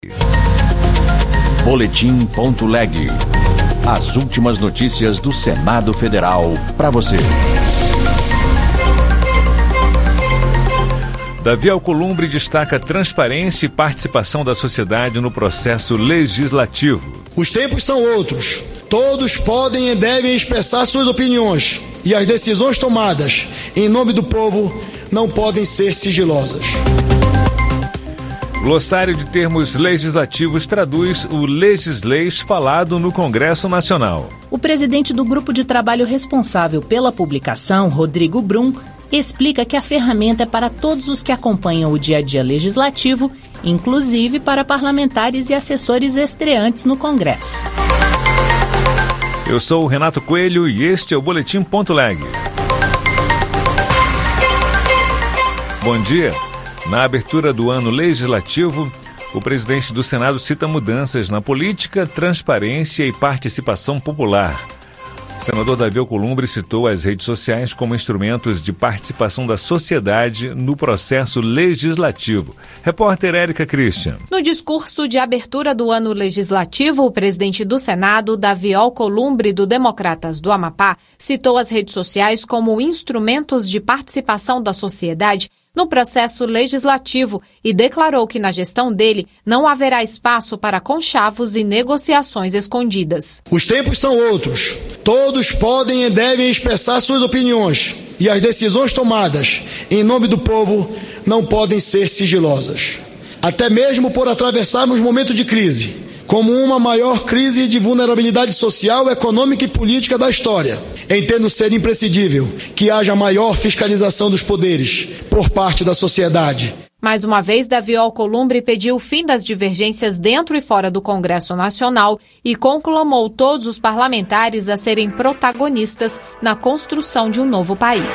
Boletim.leg. As últimas notícias do Senado Federal para você. Davi Alcolumbre destaca transparência e participação da sociedade no processo legislativo. Os tempos são outros. Todos podem e devem expressar suas opiniões. E as decisões tomadas em nome do povo não podem ser sigilosas. Glossário de termos legislativos traduz o legisleis falado no Congresso Nacional. O presidente do grupo de trabalho responsável pela publicação, Rodrigo Brum, explica que a ferramenta é para todos os que acompanham o dia a dia legislativo, inclusive para parlamentares e assessores estreantes no Congresso. Eu sou o Renato Coelho e este é o Boletim.leg. Bom dia. Na abertura do ano legislativo, o presidente do Senado cita mudanças na política, transparência e participação popular. O senador Davi Alcolumbre citou as redes sociais como instrumentos de participação da sociedade no processo legislativo. Repórter Érica Christian. No discurso de abertura do ano legislativo, o presidente do Senado, Davi Alcolumbre, do Democratas do Amapá, citou as redes sociais como instrumentos de participação da sociedade no processo legislativo e declarou que na gestão dele não haverá espaço para conchavos e negociações escondidas. Os tempos são outros. Todos podem e devem expressar suas opiniões. E as decisões tomadas em nome do povo não podem ser sigilosas. Até mesmo por atravessarmos momentos de crise, como uma maior crise de vulnerabilidade social, econômica e política da história, entendo ser imprescindível que haja maior fiscalização dos poderes por parte da sociedade. Mais uma vez, Davi Alcolumbre pediu o fim das divergências dentro e fora do Congresso Nacional e conclamou todos os parlamentares a serem protagonistas na construção de um novo país.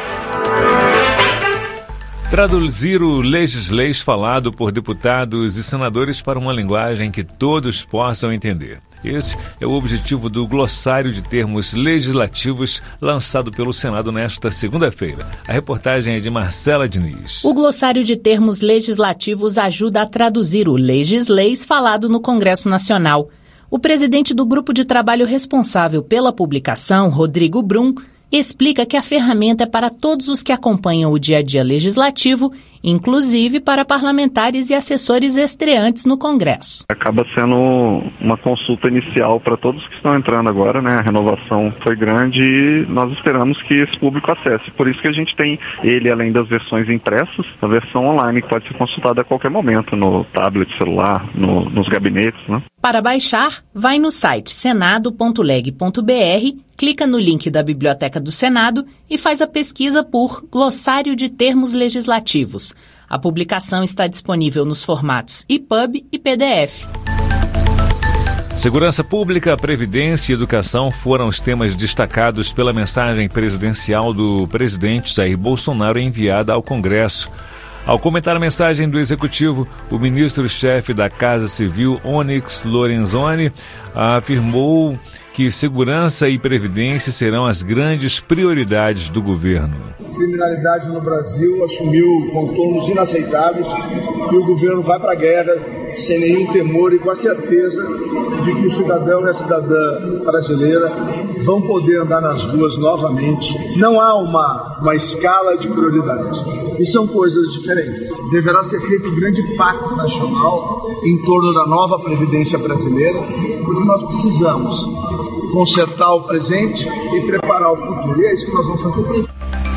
Traduzir o legisleis falado por deputados e senadores para uma linguagem que todos possam entender. Esse é o objetivo do glossário de termos legislativos lançado pelo Senado nesta segunda-feira. A reportagem é de Marcela Diniz. O glossário de termos legislativos ajuda a traduzir o legisleis falado no Congresso Nacional. O presidente do grupo de trabalho responsável pela publicação, Rodrigo Brum, explica que a ferramenta é para todos os que acompanham o dia a dia legislativo, inclusive para parlamentares e assessores estreantes no Congresso. Acaba sendo uma consulta inicial para todos que estão entrando agora, né? A renovação foi grande e nós esperamos que esse público acesse. Por isso que a gente tem ele, além das versões impressas, a versão online que pode ser consultada a qualquer momento, no tablet, celular, nos gabinetes, né? Para baixar, vai no site senado.leg.br, clica no link da Biblioteca do Senado e faz a pesquisa por Glossário de Termos Legislativos. A publicação está disponível nos formatos EPUB e PDF. Segurança Pública, Previdência e Educação foram os temas destacados pela mensagem presidencial do presidente Jair Bolsonaro enviada ao Congresso. Ao comentar a mensagem do Executivo, o ministro-chefe da Casa Civil, Onyx Lorenzoni, afirmou que segurança e previdência serão as grandes prioridades do governo. A criminalidade no Brasil assumiu contornos inaceitáveis e o governo vai para a guerra sem nenhum temor e com a certeza de que o cidadão e a cidadã brasileira vão poder andar nas ruas novamente. Não há uma escala de prioridades. E são coisas diferentes. Deverá ser feito um grande pacto nacional em torno da nova Previdência brasileira, porque nós precisamos consertar o presente e preparar o futuro. E é isso que nós vamos fazer.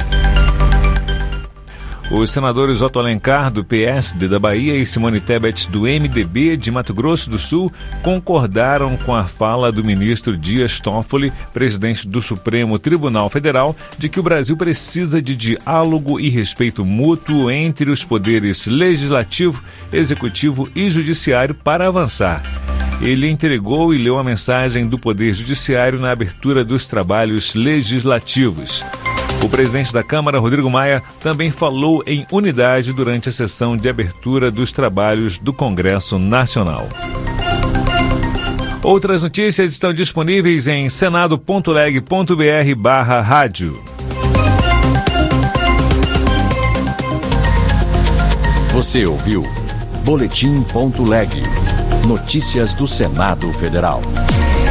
Os senadores Otto Alencar, do PSD da Bahia, e Simone Tebet, do MDB de Mato Grosso do Sul, concordaram com a fala do ministro Dias Toffoli, presidente do Supremo Tribunal Federal, de que o Brasil precisa de diálogo e respeito mútuo entre os poderes legislativo, executivo e judiciário para avançar. Ele entregou e leu a mensagem do Poder Judiciário na abertura dos trabalhos legislativos. O presidente da Câmara, Rodrigo Maia, também falou em unidade durante a sessão de abertura dos trabalhos do Congresso Nacional. Outras notícias estão disponíveis em senado.leg.br/rádio. Você ouviu Boletim.leg. Notícias do Senado Federal.